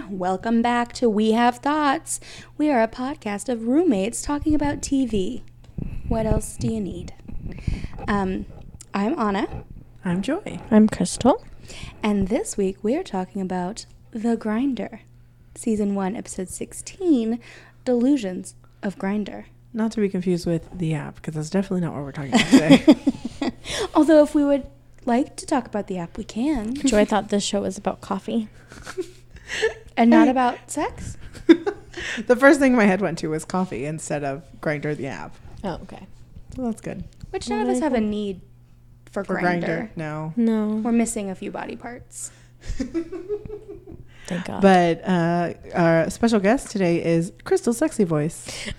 Welcome back to We Have Thoughts. We are a podcast of roommates talking about TV. What else do you need? I'm Anna. I'm Joy. I'm Crystal. And this week we are talking about The Grinder. Season 1, Episode 16, Delusions of Grindr. Not to be confused with the app, because that's definitely not what we're talking about today. Although if we would like to talk about the app, we can. Joy thought this show was about coffee. And not about sex? The first thing my head went to was coffee instead of Grindr the app. Oh, okay. So that's good. Which none of us have a need for Grindr. No. We're missing a few body parts. Thank God. But our special guest today is Crystal Sexy Voice.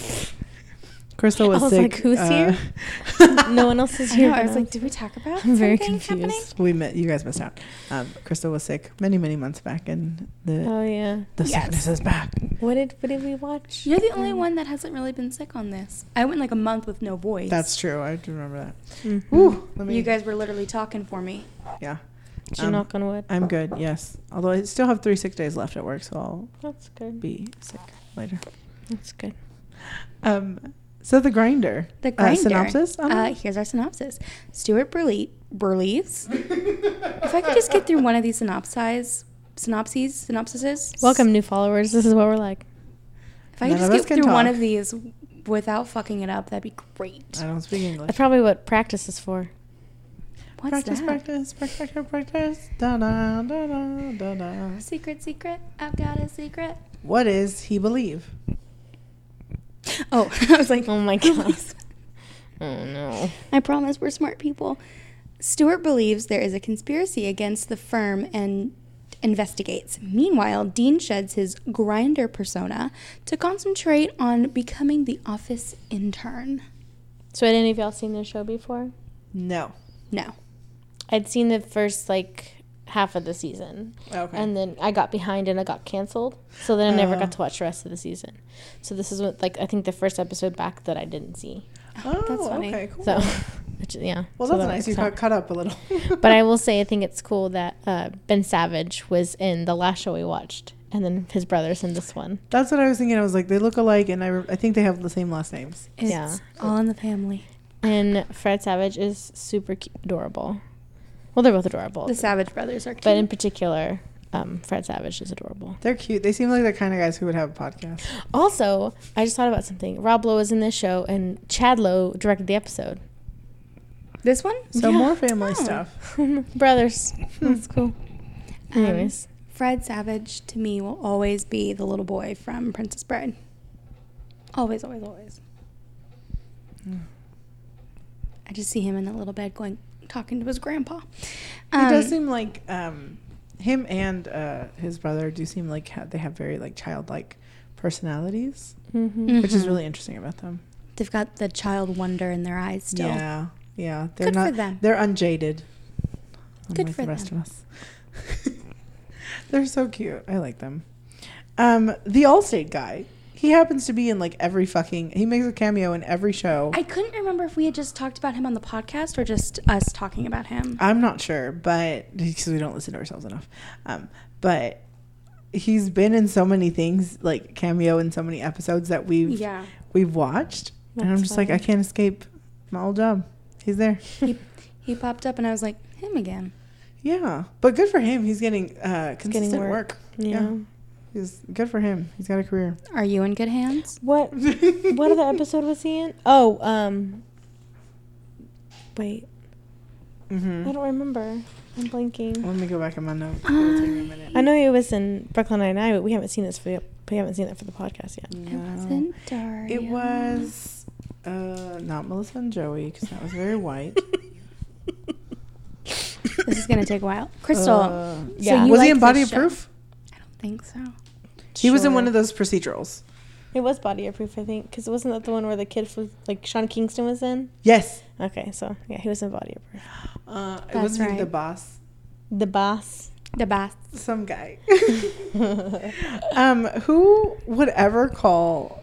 Crystal was sick. Like, who's here? No one else is here. I was like, did we talk about I'm very something confused. happening? You guys missed out. Crystal was sick many months back, and the sickness is back. What did we watch? You're the only one that hasn't really been sick on this. I went like a month with no voice. That's true. I do remember that. Mm-hmm. Woo, You guys were literally talking for me. Yeah. Did you knock on wood? I'm good, yes. Although I still have 3 sick days left at work, so That's I'll good. be sick later. That's good. So The Grinder. The Grinder. Synopsis? Here's our synopsis. Stuart Burleeves. If I could just get through one of these synopsises. Welcome, new followers. This is what we're like. If I could just get through one of these without fucking it up, that'd be great. I don't speak English. That's probably what practice is for. What's that? Practice. Da, da, da, da, da, da. Secret. I've got a secret. What does he believe? Oh, I was like, Oh my God. Oh no. I promise we're smart people. Stuart believes there is a conspiracy against the firm and investigates. Meanwhile, Dean sheds his Grindr persona to concentrate on becoming the office intern. So had any of y'all seen this show before? No. No. I'd seen the first half of the season. Okay. And then I got behind and I got canceled. So then I never got to watch the rest of the season. So this is what I think the first episode back that I didn't see. Oh, That's funny. okay, cool. So yeah. Well, So that's nice. You got cut up a little. But I will say I think it's cool that Ben Savage was in the last show we watched. And then his brother's in this one. That's what I was thinking. I was like, they look alike, and I think they have the same last names. It's all in the family. And Fred Savage is super adorable. Well, they're both adorable. The Savage brothers are cute. But in particular, Fred Savage is adorable. They're cute. They seem like the kind of guys who would have a podcast. Also, I just thought about something. Rob Lowe is in this show, and Chad Lowe directed the episode. This one? So Yeah. more family stuff. Brothers. That's cool. Anyways. Fred Savage, to me, will always be the little boy from Princess Bride. Always. I just see him in that little bed talking to his grandpa. He does seem like him and his brother do seem like they have very childlike personalities, which is really interesting about them. They've got the child wonder in their eyes still. Yeah. They're Good not. for them. They're unjaded. Good Unlike for the rest them. of us. They're so cute. I like them. The Allstate guy. He happens to be in every he makes a cameo in every show. I couldn't remember if we had just talked about him on the podcast or just us talking about him. I'm not sure, but because we don't listen to ourselves enough. But he's been in so many things, cameo in so many episodes that we've watched. And I'm just funny. I can't escape my old job. He's there. He popped up and I was like, him again. Yeah. But good for him. He's getting consistent work. Yeah. He's good for him. He's got a career. Are you in good hands? What other episode was he in? Oh, wait. Mm-hmm. I don't remember. I'm blanking. Let me go back in my notes. It'll take me a minute. I know he was in Brooklyn Nine-Nine, but we haven't seen it for the podcast yet. It wasn't Daria. It was not Melissa and Joey, because that was very white. This is going to take a while. Crystal. yeah. you Was he liked in Body this of Proof? I don't think so. He was in one of those procedurals. It was Body of Proof, I think, because wasn't that the one where the kid flew, Sean Kingston was in? Yes. Okay, so yeah, he was in Body of Proof. It wasn't right. the boss. The boss. The bath. Some guy. Who would ever call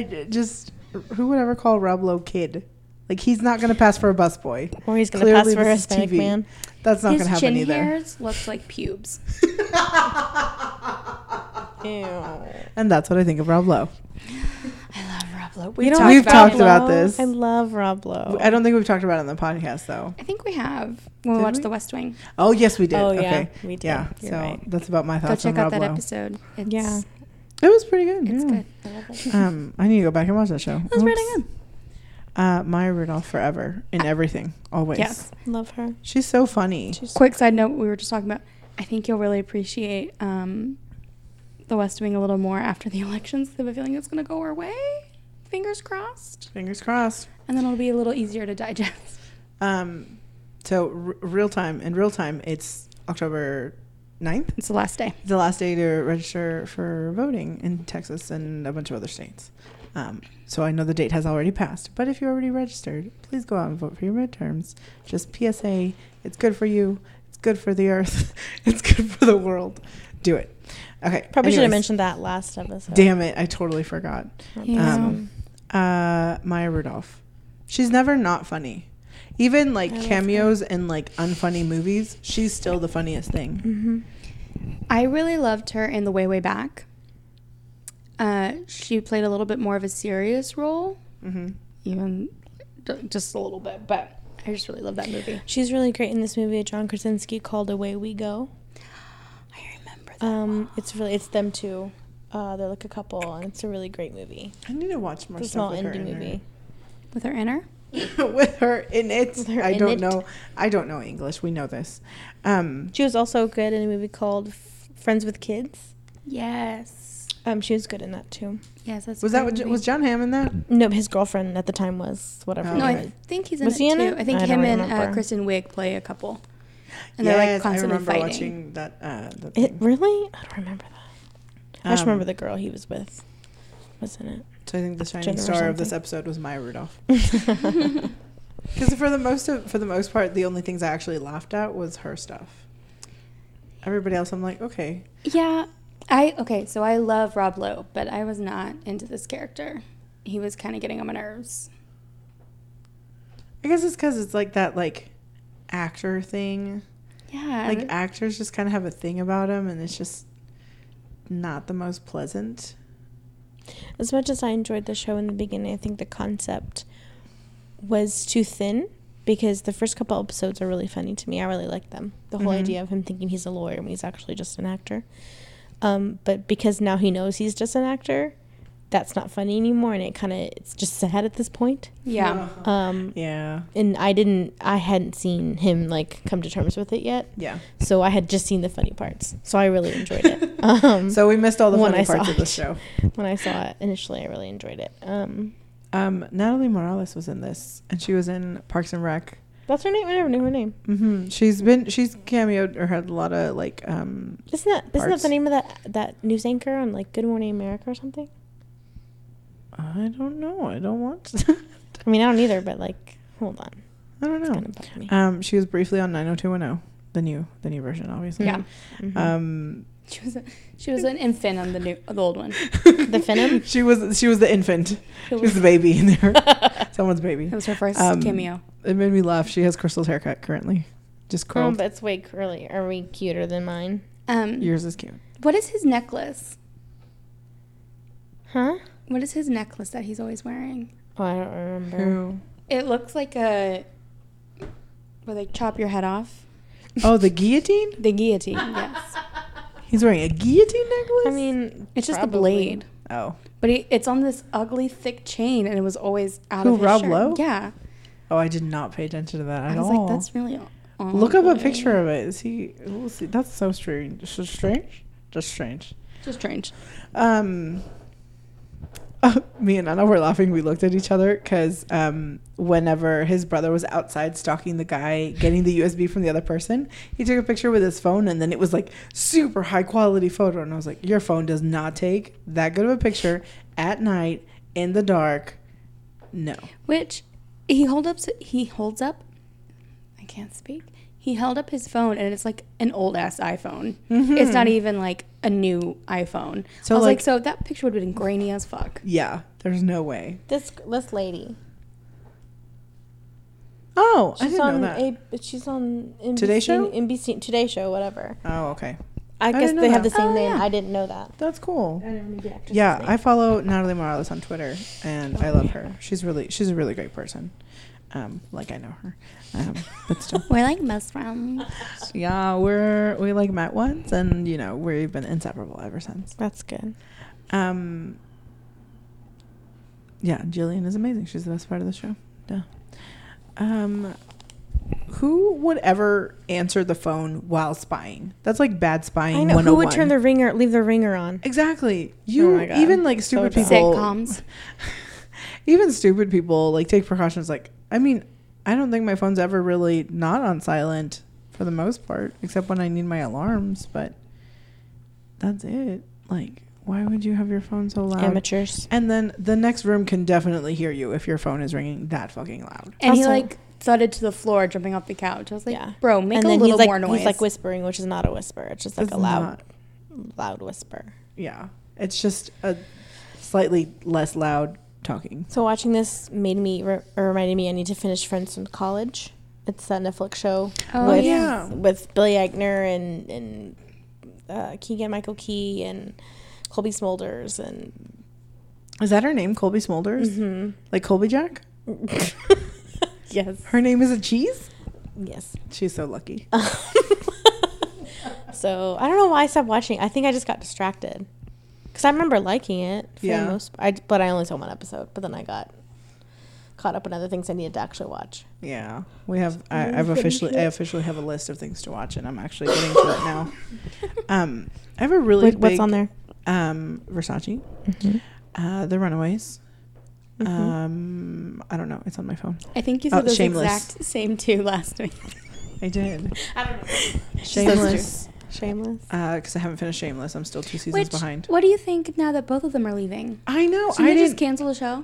Rob Lowe kid? He's not going to pass for a busboy. Or he's going to pass for a this is Hispanic TV. man. That's not going to His happen chin either. hairs looked like pubes. Ew. And that's what I think of Rob Lowe. I love Rob Lowe. We've talked about this. I love Rob Lowe. I don't think we've talked about it on the podcast, though. I think we have when we watched The West Wing. Oh, yes, we did. Oh, okay. yeah, we did. Yeah, You're so right. that's about my thoughts on Go check Rob out that Lowe. episode. Yeah. It was pretty good. It's good. I love it. I need to go back and watch that show. It was really good. Maya Rudolph forever in everything, always. Yes. Love her. She's so funny. Quick side note, we were just talking about, I think you'll really appreciate The West Wing a little more after the elections. I have a feeling it's going to go our way. Fingers crossed. Fingers crossed. And then it'll be a little easier to digest. So real time, it's October 9th. It's the last day. The last day to register for voting in Texas and a bunch of other states. So I know the date has already passed, but if you're already registered, please go out and vote for your midterms. Just PSA, it's good for you. It's good for the earth. It's good for the world. Do it. Okay. Probably should have mentioned that last episode. Damn it. I totally forgot. Yeah. Maya Rudolph. She's never not funny. Even like cameos in like unfunny movies, she's still the funniest thing. Mm-hmm. I really loved her in The Way, Way Back. She played a little bit more of a serious role, even just a little bit, but I just really love that movie. She's really great in this movie, John Krasinski, called Away We Go. I remember that. It's them two. They're like a couple, and it's a really great movie. I need to watch more It's a stuff small with her indie in movie. With her in her? With her in it. I don't it. know. I don't know English. We know this. She was also good in a movie called Friends with Kids. Yes. She was good in that too. Yes, that's. Was was John Hamm in that? No, his girlfriend at the time was whatever. Oh. No, Okay. I think he's in Was it he in too. it? I think I him don't and remember. Kristen Wiig play a couple, and Yes, they're like constantly I remember fighting. watching that. that It thing. really? I don't remember that. I just remember the girl he was with was in it. So I think the shining Jenna or star of this something. episode was Maya Rudolph. Because for the most part, the only things I actually laughed at was her stuff. Everybody else, I'm like, okay. Yeah, so I love Rob Lowe, but I was not into this character. He was kind of getting on my nerves. I guess it's because it's like that like actor thing. Yeah, Like actors just kind of have a thing about them, and it's just not the most pleasant. As much as I enjoyed the show in the beginning, I think the concept was too thin because the first couple episodes are really funny to me. I really like them. The whole idea of him thinking he's a lawyer when he's actually just an actor. But because now he knows he's just an actor, that's not funny anymore, and it's just sad at this point. yeah. Yeah. And I hadn't seen him like come to terms with it yet. Yeah. So I had just seen the funny parts. So I really enjoyed it. So we missed all the when funny I saw parts of the it. show. When I saw it initially, I really enjoyed it. Natalie Morales was in this, and she was in Parks and Rec. That's her name. I never knew her name. Mm-hmm. She's cameoed or had a lot of like. Isn't that parts. the name of that news anchor on like Good Morning America or something? I don't know. I don't want. I mean, I don't either, but like, hold on. I don't It's know. gonna bug me. She was briefly on 90210, the new version, obviously. Yeah. Mm-hmm. She was an infant on the old one. The Phenom? She was the infant. She was the baby in there. Someone's baby. That was her first cameo. It made me laugh. She has Crystal's haircut currently, just curled. But it's way curly. Are we cuter than mine? Yours is cute. What is his necklace? Huh? What is his necklace that he's always wearing? Oh, I don't remember. Who? It looks like where they chop your head off. Oh, the guillotine. The guillotine, yes. He's wearing a guillotine necklace. I mean, It's just probably. a blade. Oh. But it's on this ugly, thick chain, and it was always out Who, of his Rob shirt. Lowe? Yeah. Oh, I did not pay attention to that at I was all. like, that's really ugly. Look up a picture of it. Is he? We'll see. That's so strange. So strange. Just strange. Just strange. Me and Anna were laughing. We looked at each other because whenever his brother was outside stalking the guy getting the USB from the other person, he took a picture with his phone, and then it was like super high quality photo. And I was like, your phone does not take that good of a picture at night in the dark. No. Which he holds up. I can't speak. He held up his phone, and it's like an old ass iPhone. Mm-hmm. It's not even like a new iPhone. So I was like- so that picture would have been grainy as fuck. Yeah. There's no way. This lady. Oh, I She's didn't on know that. she's on NBC, Today Show? NBC Today Show, whatever. Oh, okay. I guess didn't know they have the that. same Oh, name. yeah. I didn't know that. That's cool. I never knew the actress's Yeah, name. I follow Natalie Morales on Twitter, and I love her. She's a really great person. Like I know her, but still. We're like best friends. Yeah, we like met once, and we've been inseparable ever since. That's good. Yeah, Jillian is amazing. She's the best part of the show. Duh. Who would ever answer the phone while spying? That's like bad spying. I know. Who would 101. leave the ringer on? Exactly. Oh my God. Even like stupid So people. Sitcoms. Even stupid people like take precautions. Like, I mean, I don't think my phone's ever really not on silent for the most part, except when I need my alarms. But that's it. Like, why would you have your phone so loud? Amateurs. And then the next room can definitely hear you if your phone is ringing that fucking loud. And he Also- like thudded to the floor, jumping off the couch. I was like, Yeah. bro, make And a then little he's like, more noise. He's like whispering, which is not a whisper. It's just like It's a loud, not. loud whisper. Yeah. It's just a slightly less loud talking. So watching this reminded me I need to finish Friends from College. It's that Netflix show Oh, with yeah. with Billy Eichner and Keegan-Michael Key and Colby Smulders and Is that her name, Colby Smulders? Like Colby Jack? yes, Her name is a cheese? yes. She's so lucky. So I don't know why I stopped watching. I think I just got distracted because I remember liking it. For Yeah. the most, but I only saw one episode. But then I got caught up in other things I needed to actually watch. Yeah. We have I officially have a list of things to watch, and I'm actually getting to it now. I have a really What's big, on there? Versace. The Runaways. I don't know. It's on my phone. I think you said those Shameless. exact same two last week. I did. I don't know. Shameless. Shameless. Because I haven't finished Shameless. I'm still 2 seasons behind. What do you think now that both of them are leaving? I know. Should they just cancel the show?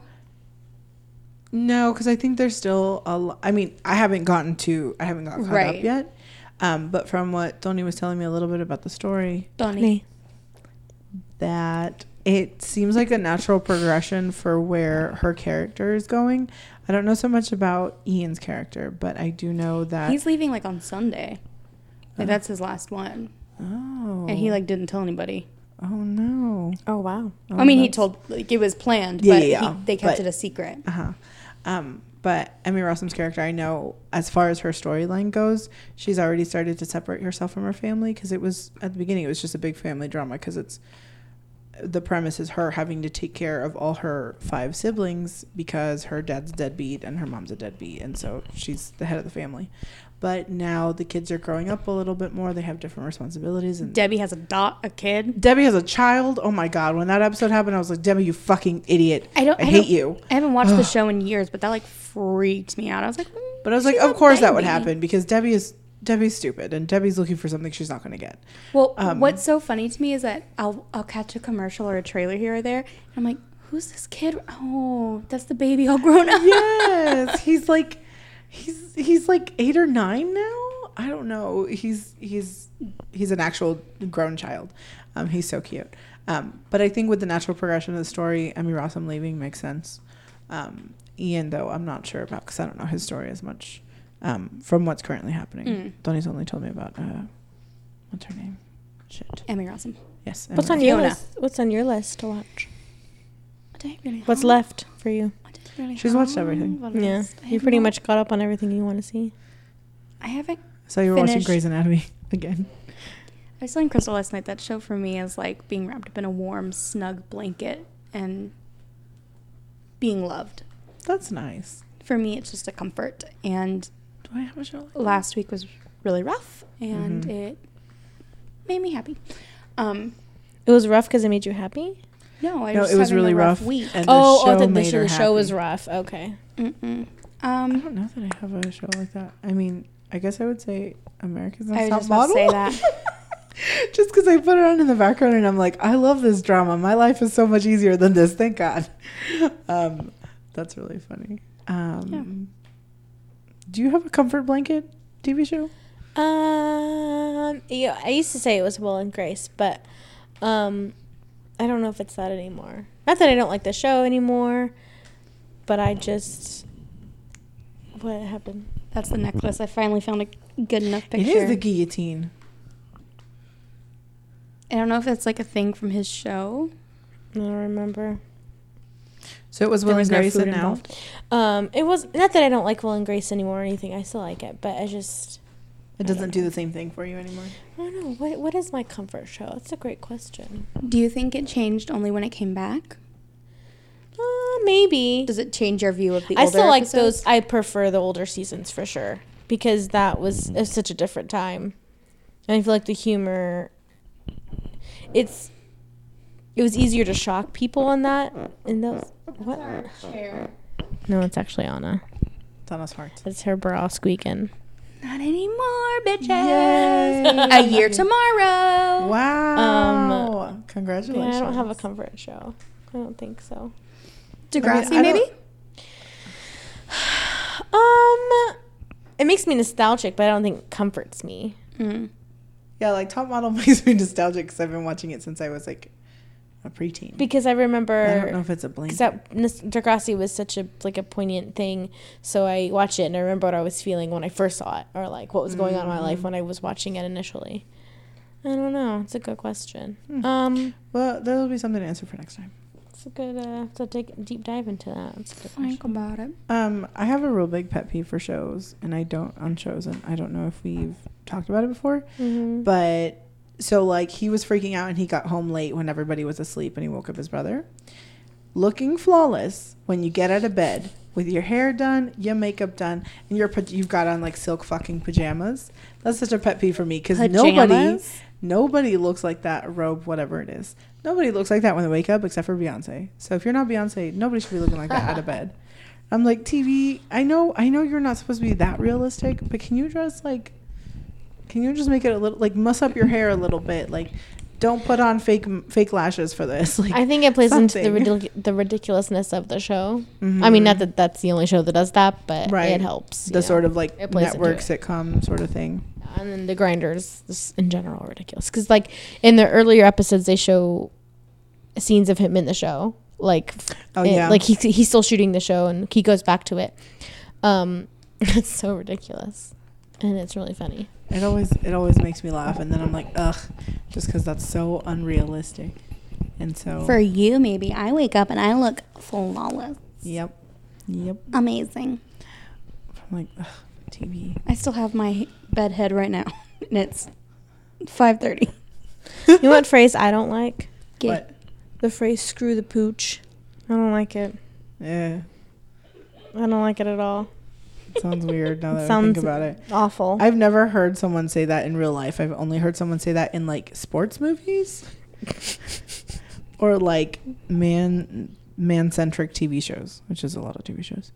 No, because I think there's still I mean, I haven't got caught up yet. But from what Tony was telling me a little bit about the story, Donnie. that it seems like a natural progression for where her character is going. I don't know so much about Ian's character, but I do know that He's leaving like on Sunday. Like that's his last one. Oh. And he like didn't tell anybody. Oh no. Oh wow. Oh, I mean, he that's- told like it was planned, Yeah, but yeah, they kept but- it a secret. Uh-huh. But Emmy Rossum's character, I know as far as her storyline goes, she's already started to separate herself from her family, because it was at the beginning it was just a big family drama, because it's the premise is her having to take care of all her 5 siblings because her dad's deadbeat and her mom's a deadbeat, and so she's the head of the family. But now the kids are growing up a little bit more. They have different responsibilities. And Debbie has a kid. Debbie has a child. Oh my God. When that episode happened, I was like, Debbie, you fucking idiot. I hate you. I haven't watched the show in years, but that like freaked me out. I was like, But I was like, she's of a course that would baby. happen, because Debbie's stupid, and Debbie's looking for something she's not going to get. Well, what's so funny to me is that I'll catch a commercial or a trailer here or there, and I'm like, who's this kid? Oh, that's the baby all grown up. Yes. He's like 8 or 9 now. I don't know. He's an actual grown child. He's so cute. But I think with the natural progression of the story, Emmy Rossum leaving makes sense. Ian, though, I'm not sure about, because I don't know his story as much from what's currently happening. Donnie's only told me about what's her name? Shit. Emmy Rossum. Yes. What's Emmy on your Fiona. list? What's on your list to watch? I don't really What's have- left for you? I don't really She's watched have everything. a Yeah, list. I you have pretty not- much got up on everything you want to see. I haven't. So you were watching finished- Grey's Anatomy again. I was telling Crystal last night that show for me is like being wrapped up in a warm, snug blanket and being loved. That's nice. For me, it's just a comfort. And Do I have a show like that? last week was really rough, and Mhm. it made me happy. It was rough because it made you happy. No, I No, was it was having really a rough rough. week. And the show was happy. rough. Okay. Mm-mm. I don't know that I have a show like that. I mean, I guess I would say America's I was Next just Top about to Model. say that. Just because I put it on in the background and I'm like, I love this drama. My life is so much easier than this. Thank God. That's really funny. Do you have a comfort blanket TV show? Yeah, I used to say it was Will and Grace, but I don't know if it's that anymore. Not that I don't like the show anymore, but I just what happened? That's the necklace. I finally found a good enough picture. It is the guillotine. I don't know if that's like a thing from his show. I don't remember. So it was Will and Grace and now? It was not that I don't like Will and Grace anymore or anything. I still like it, but I just... It doesn't do the same thing for you anymore? I don't know. What is my comfort show? That's a great question. Do you think it changed only when it came back? Maybe. Does it change your view of the I older still like episodes? those. I prefer the older seasons for sure. Because that was such a different time. And I feel like the humor... It was easier to shock people on that. In those... What? No, it's actually Anna. It's Anna's heart. It's her bra squeaking. Not anymore, bitches. Yay. A year tomorrow. Wow. Congratulations. Yeah, I don't have a comfort show. I don't think so. Degrassi, I maybe? It makes me nostalgic, but I don't think it comforts me. Mm. Yeah, like Top Model makes me nostalgic because I've been watching it since I was like a preteen. Because I remember... I don't know if it's a blink. Because Degrassi was such a poignant thing, so I watched it and I remember what I was feeling when I first saw it, or like what was going on in my life when I was watching it initially. I don't know. It's a good question. Well, that'll be something to answer for next time. It's a good to take a deep dive into that. It's a good Think question. about it. I have a real big pet peeve for shows, and I don't know if we've talked about it before, but so like he was freaking out and he got home late when everybody was asleep and he woke up his brother. Looking flawless when you get out of bed with your hair done, your makeup done, and you've got on like silk fucking pajamas. That's such a pet peeve for me because nobody looks like that, robe, whatever it is. Nobody looks like that when they wake up except for Beyonce. So if you're not Beyonce, nobody should be looking like that out of bed. I'm like, TV, I know you're not supposed to be that realistic, but can you just make it a little, like, muss up your hair a little bit? Like, don't put on fake lashes for this. Like, I think it plays something. into the ridiculousness of the show. I mean, not that that's the only show that does that, but it helps. The sort of, like, It plays network into it. sitcom sort of thing. And then the Grinders, just in general, are ridiculous. Because, like, in the earlier episodes, they show scenes of him in the show. Like, like he's still shooting the show, and he goes back to it. It's so ridiculous. And it's really funny. It always makes me laugh, and then I'm like, ugh, just because that's so unrealistic. And so... For you, maybe. I wake up and I look flawless. Yep. Amazing. I'm like, ugh, TV. I still have my bed head right now, and it's 5:30. You know what phrase I don't like? What? The phrase "screw the pooch." I don't like it. Yeah. I don't like it at all. It sounds weird now that I Sounds think about it. Awful. I've never heard someone say that in real life. I've only heard someone say that in like sports movies or like man-centric TV shows, which is a lot of TV shows.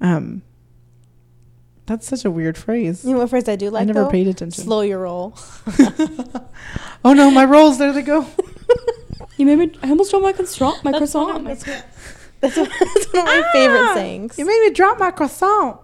That's such a weird phrase. You know what phrase I do like? I never paid attention. Slow your roll. Oh no, my rolls! There they go. You made me. I almost dropped my croissant. That's one of my favorite sayings. You made me drop my croissant.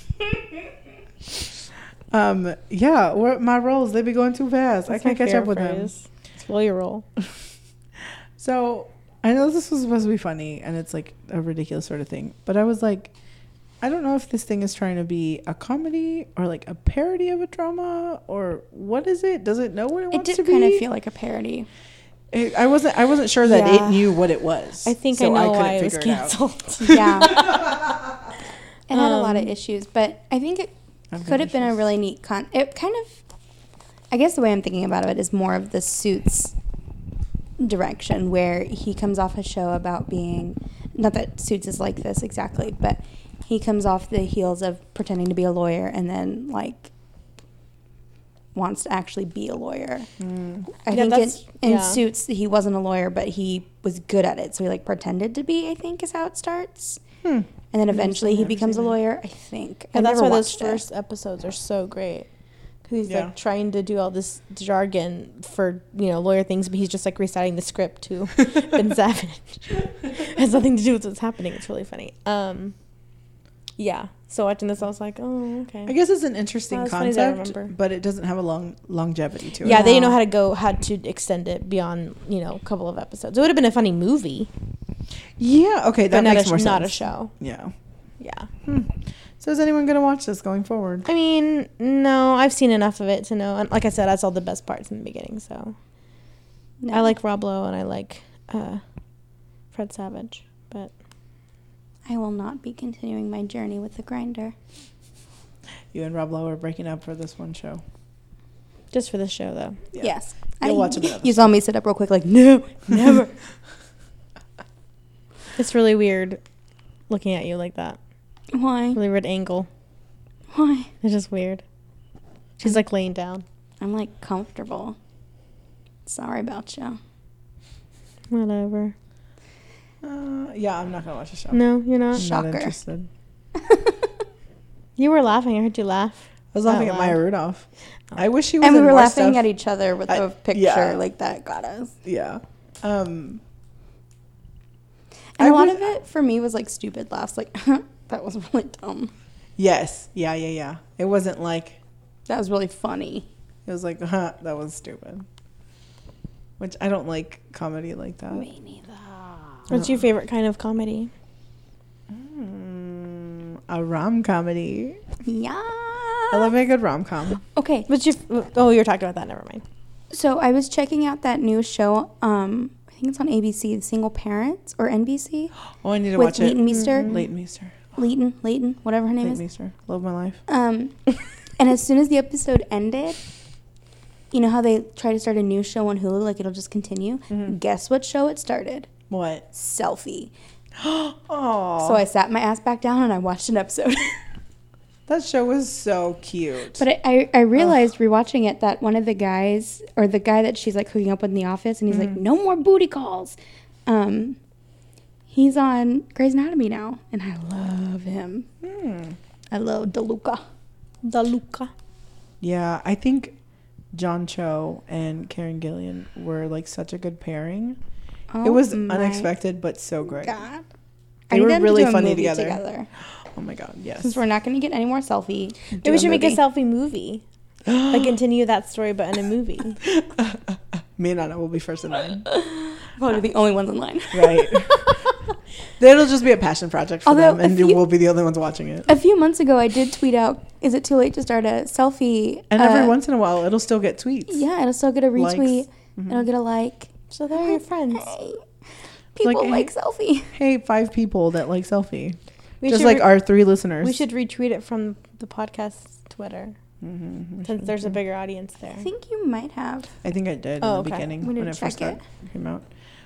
Yeah, my rolls, they be going too fast. That's I can't my catch up with favorite them. phrase. Slow your roll. So I know this was supposed to be funny and it's like a ridiculous sort of thing, but I was like, I don't know if this thing is trying to be a comedy or like a parody of a drama, or what is it? Does it know what it wants to be? It did kind of feel like a parody. I wasn't sure that it knew what it was. I think so I know couldn't why it was figure out. canceled. Yeah. It had a lot of issues, but I think it could have been a really neat it kind of, I guess the way I'm thinking about it is more of the Suits direction, where he comes off a show about being, not that Suits is like this exactly, but he comes off the heels of pretending to be a lawyer and then like wants to actually be a lawyer. I think in Suits he wasn't a lawyer, but he was good at it, so he like pretended to be, I think is how it starts. And then eventually he becomes a lawyer, I think. And that's why those first episodes are so great. Because he's like trying to do all this jargon for, lawyer things, but he's just like reciting the script to Ben Savage. It has nothing to do with what's happening. It's really funny. Yeah. So watching this, I was like, oh, okay. I guess it's an interesting concept, funny, but it doesn't have a long longevity to it. Yeah, they didn't know how to extend it beyond, a couple of episodes. It would have been a funny movie. Yeah, okay, that makes more sense. Not a show. Yeah. Yeah. So is anyone going to watch this going forward? I mean, no, I've seen enough of it to know. And like I said, I saw the best parts in the beginning, so. No. I like Rob Lowe and I like Fred Savage, but I will not be continuing my journey with the grinder. You and Rob Lowe are breaking up for this one show. just for the show though. Yeah. Yes. You'll watch another You saw me sit up real quick like, no, never. It's really weird looking at you like that. Why? Really weird angle. Why? It's just weird. She's like laying down. I'm like comfortable. Sorry about you. Whatever. Yeah, I'm not gonna watch the show. No, you're not. I'm Shocker. not interested. You were laughing. I heard you laugh. I was laughing Out at Maya loud. Rudolph. I wish she was. And we in were more laughing stuff. at each other with the picture. yeah. Like, that got us. Yeah. And I a lot would- of it for me was like stupid laughs. Like, that was really dumb. Yes. Yeah. It wasn't like. That was really funny. It was like, that was stupid. Which I don't like comedy like that. Me neither. What's your favorite kind of comedy? A rom-comedy. Yeah. I love a good rom-com. Okay. What's your? Oh, you were talking about that. Never mind. So I was checking out that new show. I think it's on ABC, The Single Parents, or NBC. Oh, I need to with watch Leighton it. Meester. Leighton Meester. Leighton, whatever her name Leighton is. Meester. Love my life. And as soon as the episode ended, you know how they try to start a new show on Hulu, like it'll just continue? Guess what show it started? What? Selfie. Oh. So I sat my ass back down and I watched an episode. That show was so cute. But I realized rewatching it that one of the guys, or the guy that she's like hooking up with in the office, and he's like, no more booty calls. He's on Grey's Anatomy now, and I love him. I love DeLuca. DeLuca. Yeah, I think John Cho and Karen Gillan were like such a good pairing. It was unexpected, but so great. God. They I need were them to really do a funny movie together. Oh my God, yes. Since we're not going to get any more selfie. Maybe we should make a selfie movie. Like continue that story, but in a movie. Me and Anna will be first in line. Probably the only ones in line. Right. It'll just be a passion project for Although them, and we'll be the only ones watching it. A few months ago, I did tweet out, is it too late to start a selfie? And every once in a while, it'll still get tweets. Yeah, it'll still get a retweet. Likes. It'll get a like. So they're your friends. Hey, people like selfie. Hey, 5 people that like selfie. We Just should like our 3 listeners. We should retweet it from the podcast Twitter. Since there's a bigger audience there. I think you might have. I think I did Oh, in the okay. beginning We need when to it first check came out.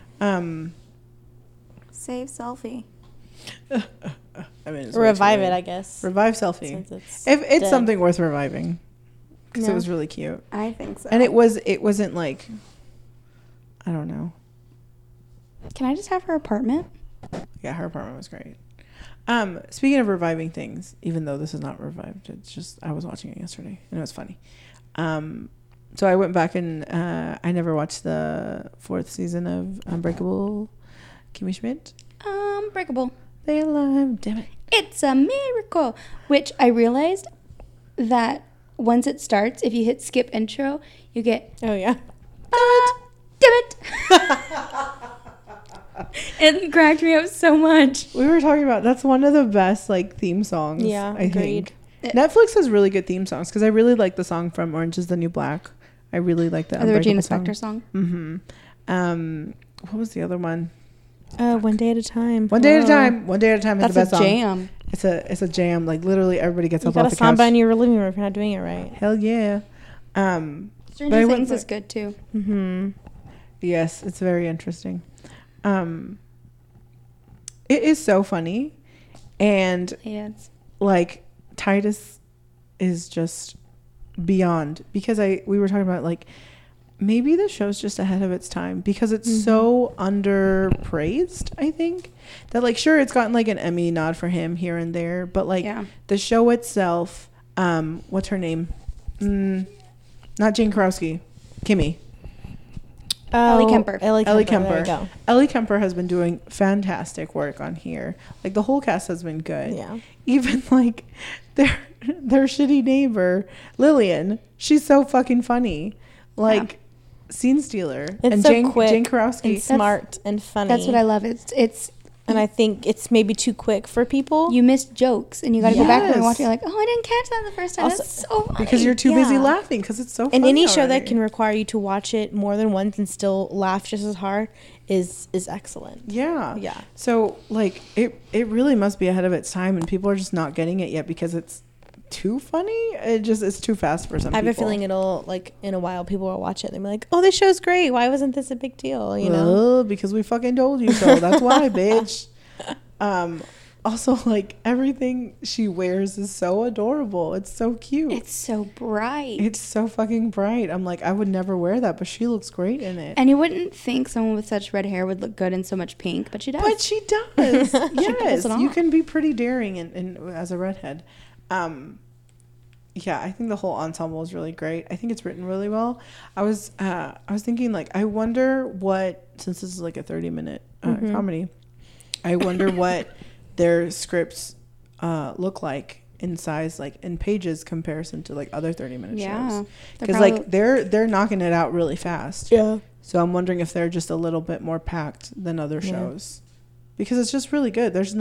Save selfie. I mean, it's Or way too revive late. it, I guess. Revive selfie. Since it's If it's dead. something worth reviving, because it No. was really cute, I think so. and it wasn't like, I don't know. Can I just have her apartment? Yeah, her apartment was great. Speaking of reviving things, even though this is not revived, it's just I was watching it yesterday and it was funny. So I went back and I never watched the 4th season of Unbreakable Kimmy Schmidt. Breakable. They alive, damn it. It's a miracle. Which I realized that once it starts, if you hit skip intro, you get, Oh, yeah. damn it. It cracked me up so much. We were talking about that's one of the best like theme songs. Yeah, I agreed. think Netflix has really good theme songs because I really like the song from Orange Is the New Black. I really like that. The Regina Spektor song. What was the other one? One Day at a Time. One Day at a Time. One Day at a Time is That's the best a song. jam. It's a jam. Like literally everybody gets You up got off a the couch. samba in your living room if you're not doing it right. Hell yeah. But I Stranger went Things back- is good too. Mm-hmm. Yes, it's very interesting. It is so funny, and Yes. like Titus is just beyond because we were talking about like maybe the show's just ahead of its time because it's so underpraised. I think that like sure it's gotten like an Emmy nod for him here and there, but like the show itself, what's her name? Not Jane Karowski, Kimmy. Ellie Kemper. Ellie Ellie Kemper. There Kemper. you go. Ellie Kemper has been doing fantastic work on here. Like the whole cast has been good. Yeah. Even like their shitty neighbor Lillian. She's so fucking funny. Like Scene Stealer It's and so Jane quick Karowski. and smart and funny. That's what I love. It's and I think it's maybe too quick for people. You missed jokes, and you got to go back and Yes. watch it. You're like, oh, I didn't catch that the first time. Also- That's so funny. Because you're too busy Yeah. laughing because it's so And funny any show that already. can require you to watch it more than once and still laugh just as hard is excellent. Yeah. Yeah. So like it really must be ahead of its time, and people are just not getting it yet because it's too funny. It's too fast for some I have people. a feeling it'll, like, in a while, people will watch it and they'll be like, oh, this show's great. Why wasn't this a big deal? You know? Because we fucking told you so. That's why, bitch. Also, like, everything she wears is so adorable. It's so cute. It's so bright. It's so fucking bright. I'm like, I would never wear that, but she looks great in it. And you wouldn't think someone with such red hair would look good in so much pink, but she does. But she does. pulls Yes, it you off. can be pretty daring as a redhead. Yeah, I think the whole ensemble is really great. I think it's written really well. I was thinking, like, I wonder what, since this is like a 30-minute comedy, I wonder what their scripts look like in size, like in pages comparison to like other 30-minute Yeah. shows. They're Because like they're knocking it out really fast. Yeah. So I'm wondering if they're just a little bit more packed than other Yeah. shows, because it's just really good. There's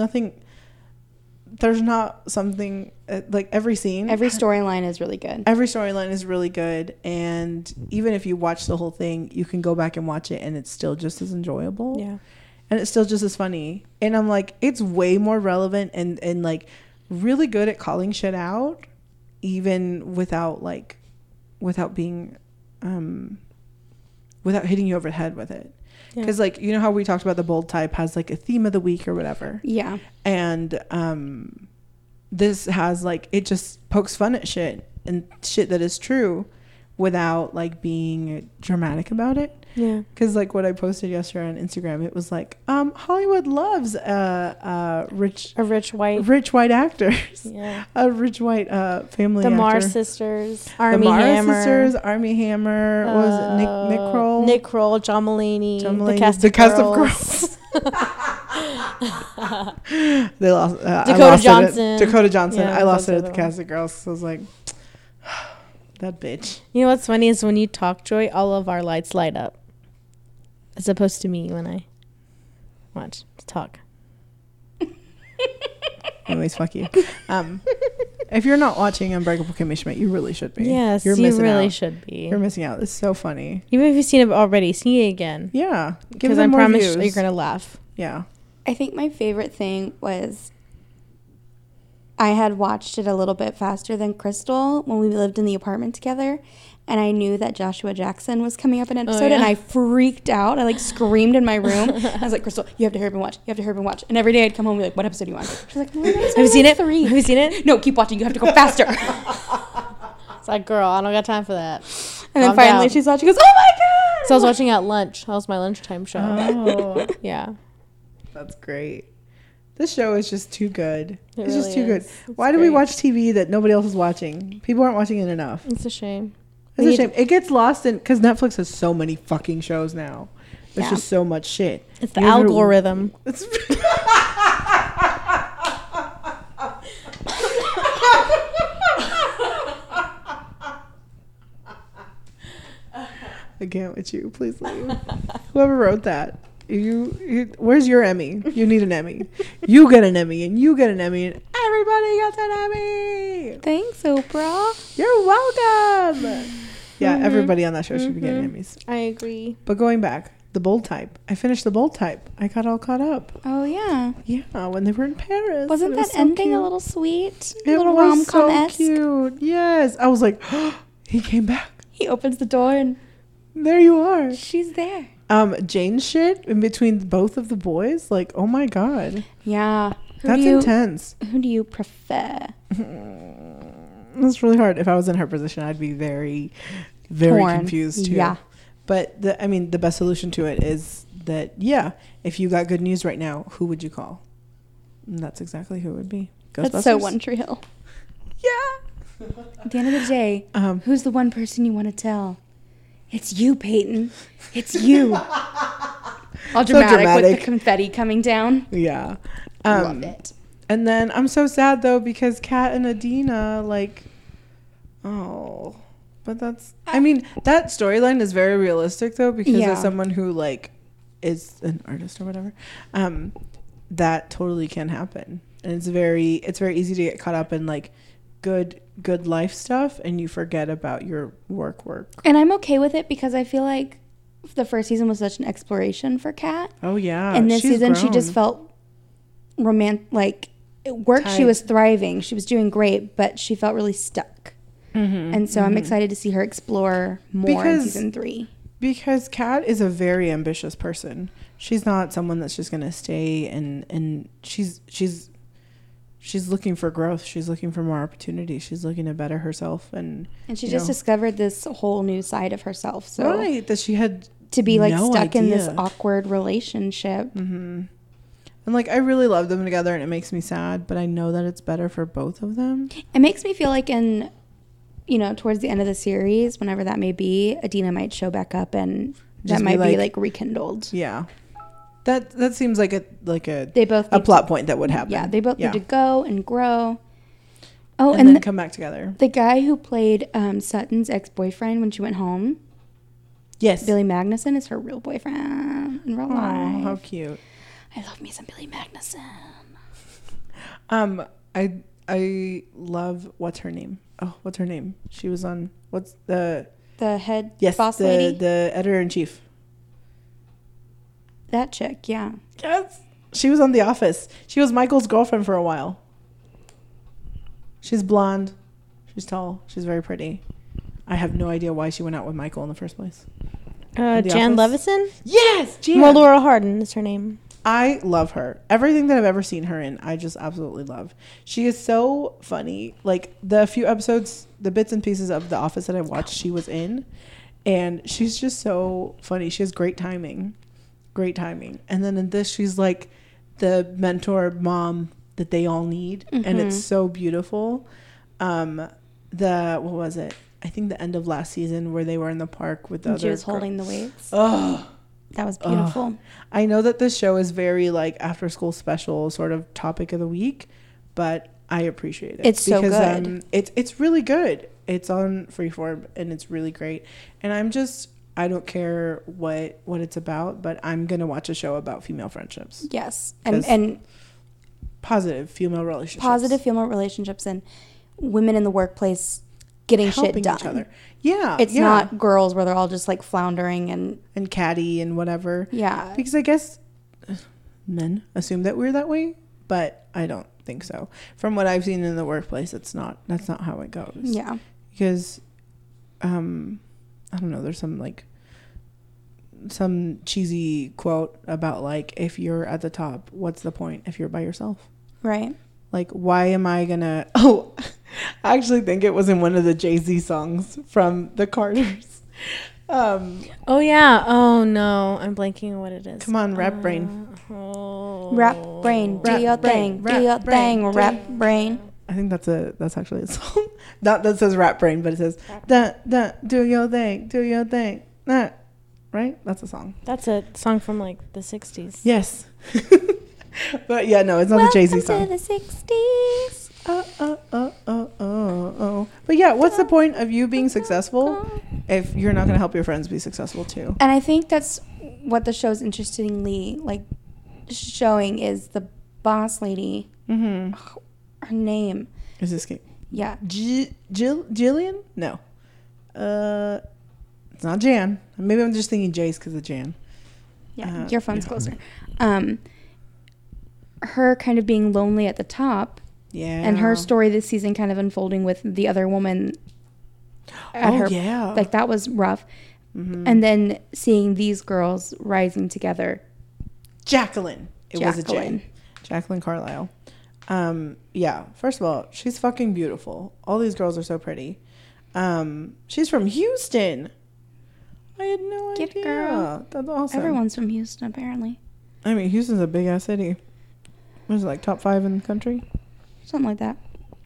not something like every scene, Every storyline is really good. every storyline is really good, and even if you watch the whole thing, you can go back and watch it, and it's still just as enjoyable. Yeah. And it's still just as funny. And I'm like, it's way more relevant and like really good at calling shit out, even without being without hitting you over the head with it. Yeah. Because like, you know how we talked about the bold type has like a theme of the week or whatever. Yeah. And this has like, it just pokes fun at shit and shit that is true without like being dramatic about it. Yeah. Because like what I posted yesterday on Instagram, it was like, Hollywood loves rich white actors. Yeah. A rich white family The actor. Mars sisters, The Army Mars Hammer, sisters, Army Hammer. What was it? Nick Kroll. Nick Kroll, John Mulaney, John the Mulaney, cast the of cast of girls. They lost. Dakota Johnson. Dakota Johnson. Yeah, I lost those it are at the the cast of girls. So I was like, that bitch. You know what's funny is when you talk, Joy, all of our lights light up, as opposed to me when I talk. Anyways, fuck you. If you're not watching Unbreakable Kimmy Schmidt, you really should be. Yes, you're you missing really out. should be. You're missing out. It's so funny. Even if you've seen it already, see it again. Yeah, give Because I them more promise views. you're gonna laugh. Yeah. I think my favorite thing was I had watched it a little bit faster than Crystal when we lived in the apartment together. And I knew that Joshua Jackson was coming up in an episode, yeah. and I freaked out. I like screamed in my room. I was like, Crystal, you have to hurry up and watch. You have to hurry up and watch. And every day I'd come home and be like, what episode do you want? She's like, no, Have you seen it? 3. Have you seen it? No, keep watching. You have to go faster. It's like, girl, I don't got time for that. And then Calm finally down. she saw it. She goes, oh my God. So I was watching at lunch. That was my lunchtime show. Oh, Yeah. that's great. This show is just too good. It It's just really too good. is. Why do we watch TV that nobody else is watching? People aren't watching it enough. It's a shame. It's We a need shame. It gets lost in because Netflix has so many fucking shows now. There's Yeah. just so much shit. It's the You gotta- algorithm. It's I can't with you. Please leave. Whoever wrote that, where's your Emmy? You need an Emmy. You get an Emmy, and you get an Emmy, and everybody gets an Emmy. Thanks, Oprah. You're welcome. Yeah, everybody on that show should be getting Emmys. I agree. But going back, The Bold Type. I finished The Bold Type. I got all caught up. Oh, yeah. Yeah, when they were in Paris. Wasn't It that was so ending cute. a little sweet? It A little was rom-com-esque? so cute. Yes. I was like, he came back. He opens the door and There you are. she's there. Jane's shit in between both of the boys. Like, oh my God. Yeah. That's intense. Who do you prefer? It's really hard. If I was in her position, I'd be very, very Torn. confused too. Yeah. But the best solution to it is that, yeah, if you got good news right now, who would you call? And that's exactly who it would be. Ghostbusters. That's so One Tree Hill. Yeah. At the end of the day, who's the one person you want to tell? It's you, Peyton. It's you. All dramatic, with dramatic. the confetti coming down. Yeah. Love it. And then I'm so sad though because Kat and Adina, like, oh, but that's, I mean, that storyline is very realistic though because Yeah. as someone who like is an artist or whatever, that totally can happen. And it's very easy to get caught up in like good life stuff, and you forget about your work. And I'm okay with it because I feel like the first season was such an exploration for Kat. Oh yeah. And this season grown. she just felt like at work she was thriving. She was doing great, but she felt really stuck. And so I'm excited to see her explore more in season 3. Because Kat is a very ambitious person. She's not someone that's just going to stay and she's looking for growth. She's looking for more opportunity. She's looking to better herself and she just discovered this whole new side of herself. So right, that she had to be like no stuck idea. in this awkward relationship. And like I really love them together, and it makes me sad, but I know that it's better for both of them. It makes me feel like towards the end of the series, whenever that may be, Adina might show back up and Just that might be like rekindled. Yeah. That seems like a plot point that would happen. Yeah, they both need to go and grow. Oh, and then come back together. The guy who played Sutton's ex-boyfriend when she went home. Yes. Billy Magnuson is her real boyfriend in real life. Oh, how cute. I love me some Billy Magnuson. I love what's her name? Oh, what's her name? She was on what's the head boss lady? lady? The editor-in-chief. That chick, yeah. Yes. She was on The Office. She was Michael's girlfriend for a while. She's blonde. She's tall. She's very pretty. I have no idea why she went out with Michael in the first place. Jan Levison? Yes, Jan. Well, Laura Harden is her name. I love her. Everything that I've ever seen her in, I just absolutely love. She is so funny. Like the few episodes, the bits and pieces of The Office that I watched, she was in, and she's just so funny. She has great timing. And then in this, she's like the mentor mom that they all need, and it's so beautiful. What was it? I think the end of last season where they were in the park with the other. She was holding the weights. Oh, that was beautiful. I know that this show is very like after school special sort of topic of the week, but I appreciate it. It's because, so good. It's really good. It's on Freeform and it's really great. And I don't care what it's about, but I'm gonna watch a show about female friendships. Yes, and positive female relationships and women in the workplace getting helping shit done. Each other. Yeah, it's not girls where they're all just like floundering and catty and whatever. Yeah, because I guess men assume that we're that way, but I don't think so. From what I've seen in the workplace, that's not how it goes. Yeah, because I don't know, there's some cheesy quote about like, if you're at the top, what's the point if you're by yourself? Right. Like, why am I gonna... Oh, I actually think it was in one of the Jay-Z songs from the Carters. Oh, yeah. Oh, no. I'm blanking on what it is. Come on, Rap Brain. Rap Brain. Do your thing. Do your thing, Rap Brain. I think that's actually a song. Not that says Rap Brain, but it says, do your thing, do your thing. Right? That's a song. That's a song from like the 60s. Yes. But yeah, no, it's not a Jay-Z song. Welcome to the 60s. Oh. But yeah, what's the point of you being successful if you're not going to help your friends be successful too? And I think that's what the show's interestingly like showing is the boss lady. Mm-hmm. Her name is escape. Yeah. Jillian? No. It's not Jan. Maybe I'm just thinking Jace because of Jan. Yeah, your phone's closer. Her kind of being lonely at the top. Yeah. And her story this season kind of unfolding with the other woman at her. Yeah. Like, that was rough. Mm-hmm. And then seeing these girls rising together. Jacqueline. It was a J. Jacqueline Carlisle. Yeah. First of all, she's fucking beautiful. All these girls are so pretty. She's from Houston. I had no idea. Girl. That's awesome. Everyone's from Houston, apparently. I mean, Houston's a big ass city. What is it, like top 5 in the country? Something like that.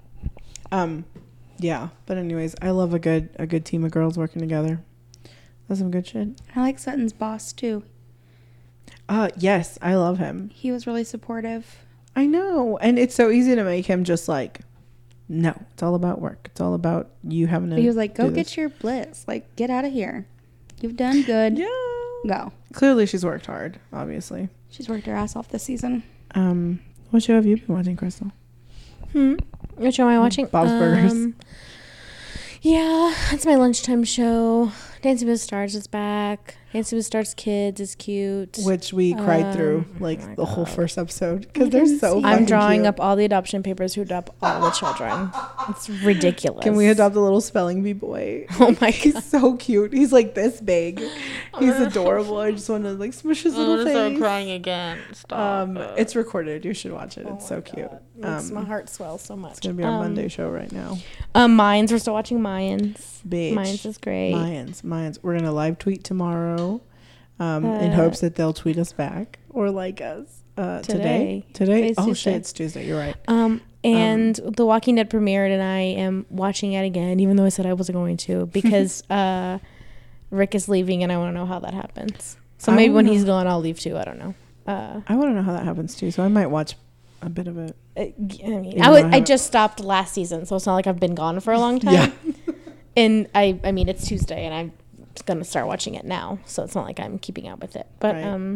Yeah. But anyways, I love a good team of girls working together. That's some good shit. I like Sutton's boss too. Yes, I love him. He was really supportive. I know. And it's so easy to make him just like, no, it's all about work. It's all about you having to. He was like, go get your bliss. Like, get out of here. You've done good. Yeah. Go. Clearly she's worked hard, obviously. She's worked her ass off this season. What show have you been watching, Crystal? What show am I watching? Bob's Burgers. Yeah, that's my lunchtime show. Dancing with the Stars is back. Dancing with the Stars Kids is cute. Which we cried through the whole first episode because they're so. I'm drawing cute. up all the adoption papers who adopt all the children. It's ridiculous. Can we adopt a little spelling bee boy? Oh my god, he's so cute. He's like this big. He's adorable. I just want to like smush his little face. I'm crying again. Stop. It's recorded. You should watch it. It's so cute. Makes my heart swell so much. It's gonna be our Monday show right now. Mayans. We're still watching Mayans. Bitch. Mayans is great. Mayans. We're gonna live tweet tomorrow, in hopes that they'll tweet us back or like us. Today. Today's Oh Tuesday. shit, it's Tuesday. You're right. And The Walking Dead premiered, and I am watching it again, even though I said I wasn't going to, because Rick is leaving, and I want to know how that happens. So maybe when he's gone, I'll leave too. I don't know. I want to know how that happens too. So I might watch a bit of it. I just stopped last season, so it's not like I've been gone for a long time. Yeah. And I mean, it's Tuesday, and I'm gonna start watching it now, so it's not like I'm keeping up with it. But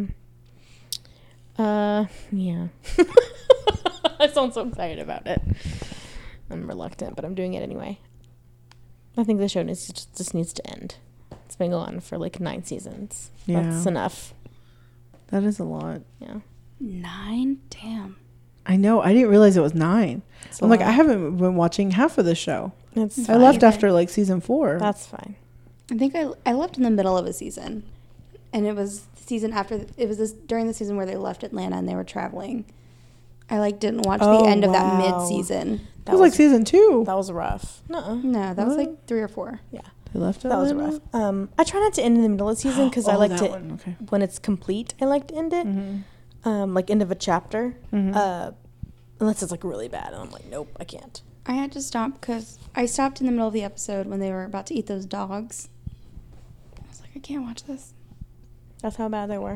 yeah. I sound so excited about it. I'm reluctant, but I'm doing it anyway. I think the show just needs to end. It's been going on for like 9 seasons. Yeah. That's enough. That is a lot. Yeah. 9? Damn. I know. I didn't realize it was 9. It's I'm like, I haven't been watching half of the show. It's I fine. left after like season 4. That's fine. I think I left in the middle of a season, and it was the season after. It was during the season where they left Atlanta and they were traveling. I didn't watch the end of that mid-season. That was like season 2. That was rough. No, that was like 3 or 4. Yeah. They left That was rough. I try not to end in the middle of the season because I like to when it's complete. I like to end it, like end of a chapter, unless it's like really bad, and I'm like, nope, I can't. I had to stop because I stopped in the middle of the episode when they were about to eat those dogs. I was like, I can't watch this. That's how bad they were.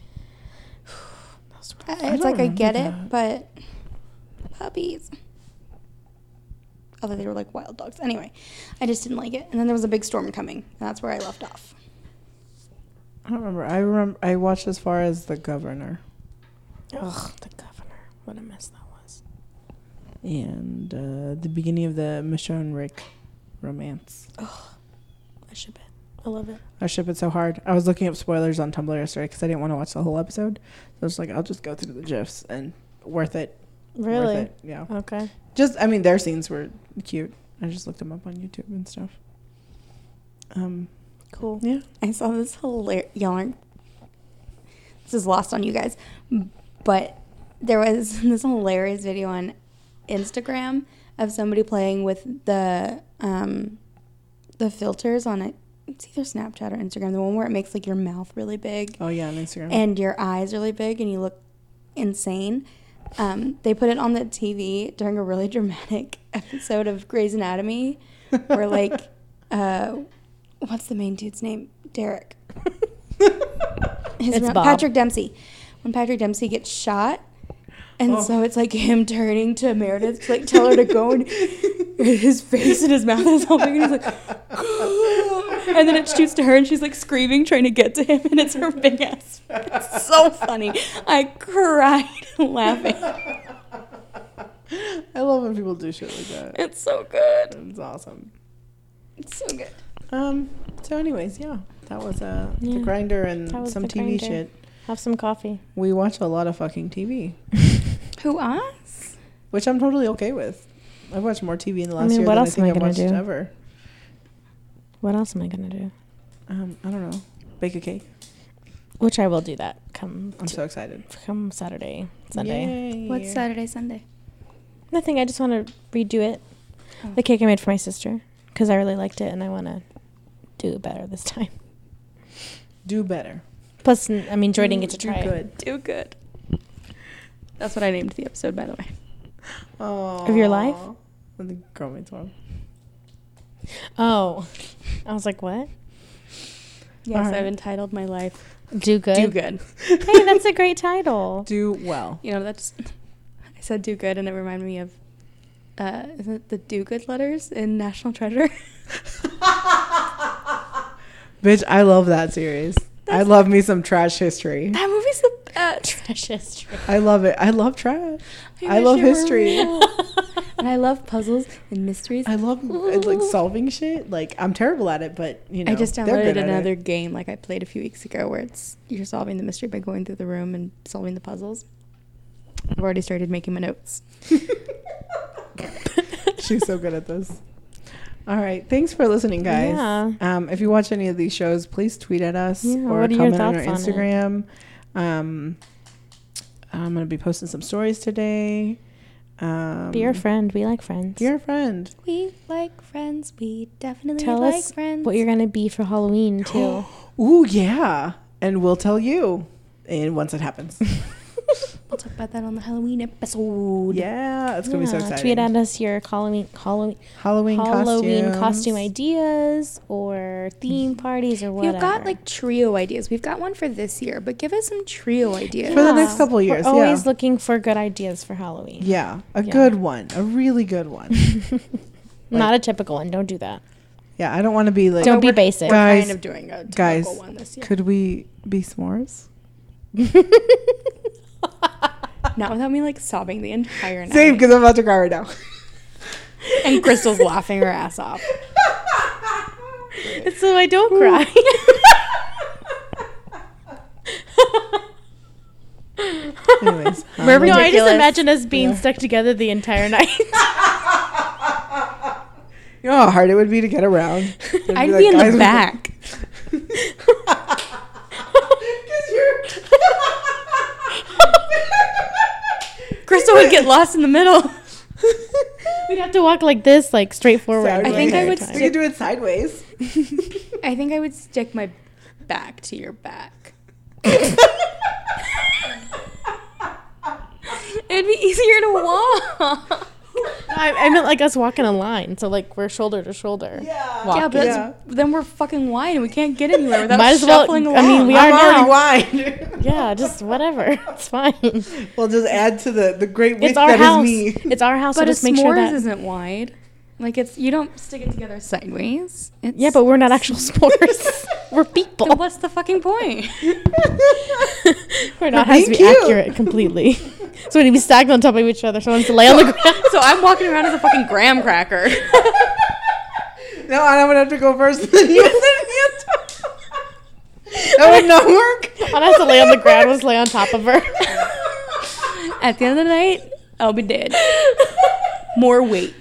It's like I get it, but puppies. Although they were like wild dogs. Anyway, I just didn't like it. And then there was a big storm coming, and that's where I left off. I don't remember. I watched as far as The Governor. Ugh, The Governor. What a mess that was. And the beginning of the Michonne Rick romance. Ugh. I ship it. I love it. I ship it so hard. I was looking up spoilers on Tumblr yesterday because I didn't want to watch the whole episode. So I was like, I'll just go through the GIFs and worth it. Really? Worth it. Yeah. Okay. Just, I mean, their scenes were cute. I just looked them up on YouTube and stuff. Cool. Yeah. I saw this hilarious. Y'all aren't. This is lost on you guys, but there was this hilarious video on Instagram of somebody playing with the filters on it. It's either Snapchat or Instagram. The one where it makes like your mouth really big. Oh yeah, on Instagram. And your eyes really big, and you look insane. They put it on the TV during a really dramatic episode of Grey's Anatomy, where like, what's the main dude's name? Derek. It's Bob. Patrick Dempsey. When Patrick Dempsey gets shot, and so it's like him turning to Meredith to like tell her to go, and his face and his mouth is all big, and he's like, and then it shoots to her, and she's like screaming, trying to get to him, and it's her big ass. It's so funny. I cried laughing. I love when people do shit like that. It's so good. It's awesome. It's so good. So anyways, yeah. That was the Grinder and some the TV Grindr. shit. Have some coffee. We watch a lot of fucking TV. Who, us? Which I'm totally okay with. I've watched more TV in the last mean, year what than I else think am I I've gonna watched do? ever. What else am I gonna do? I don't know. Bake a cake. Which I will do that come so excited. Saturday, Sunday. Yay. What's Saturday, Sunday? Nothing. I just want to redo it. The cake I made for my sister because I really liked it and I want to do it better this time. Do better. Plus, I mean, Joy didn't get to try it. Do good. That's what I named the episode, by the way. Of your life? The Girlmates one. Oh, I was like, what? Yes, Right. I've entitled my life Do good. Do Good. Hey, that's a great title. Do well. You know, that's. I said do good, and it reminded me of. Is it the do good letters in National Treasure? Bitch, I love that series. I love me some trash history. That movie's the. Trash history. I love it. I love trash. I wish love it were history. real. And I love puzzles and mysteries. I love like solving shit. Like I'm terrible at it, but you know. I just they're downloaded good at another it. game like I played a few weeks ago where you're solving the mystery by going through the room and solving the puzzles. I've already started making my notes. She's so good at this. All right. Thanks for listening, guys. Yeah. If you watch any of these shows, please tweet at us Yeah, or what are your comment on our thoughts on it? Instagram. I'm going to be posting some stories today. Be your friend. We like friends. Be your friend. We like friends. We definitely Tell like us friends. what you're going to be for Halloween, too. Ooh, yeah. And we'll tell you once it happens. We'll talk about that on the Halloween episode. Yeah. It's going to be so exciting. Tweet at us your Halloween costumes. costume ideas or theme parties or whatever. We've got like trio ideas. We've got one for this year, but give us some trio ideas. For the next couple of years, We're always yeah. looking for good ideas for Halloween. Yeah. A Yeah. good one. A really good one. Not a typical one. Don't do that. Yeah. I don't want to be like. Don't be basic. We're Guys, kind of doing a typical guys, one this year. could we be s'mores? Not without me like sobbing the entire night. Same, because I'm about to cry right now. And Crystal's laughing her ass off. So I don't cry. Anyways. We're No, I just ridiculous. imagine us being Yeah. stuck together the entire night. You know how hard it would be to get around? I'd be in the back. Crystal would get lost in the middle. We'd have to walk like this, like straight forward. Sideways. I think I would We stick- could do it sideways. I think I would stick my back to your back. It'd be easier to walk. I meant like us walking a line, so like we're shoulder to shoulder. Yeah. Yeah, but Yeah. then we're fucking wide and we can't get anywhere without Might as well- shuffling I along. mean, we I'm are already now. wide. Yeah, just whatever. It's fine. We'll just add to the great width It's our that house. is me. It's our house. But So a just make sure s'mores that. isn't wide. Like you don't stick it together sideways. It's, Yeah, but we're not actual s'mores. We're people. then what's the fucking point? We're not We're has to be being cute. accurate completely. So we need to be stacked on top of each other. Someone needs to lay on the ground. So I'm walking around as a fucking graham cracker. No, I'm gonna have to go first. Then you. That would not work. I has to lay on the ground. Let's lay on top of her. At the end of the night, I'll be dead. More weight.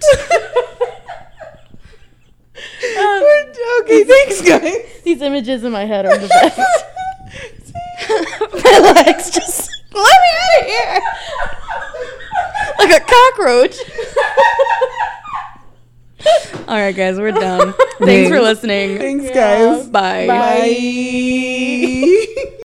Okay, thanks, guys. These images in my head are the best. My legs just. Let me out of here! Like a cockroach. All right, guys, we're done. Thanks for listening. Thanks, guys. Bye. Bye.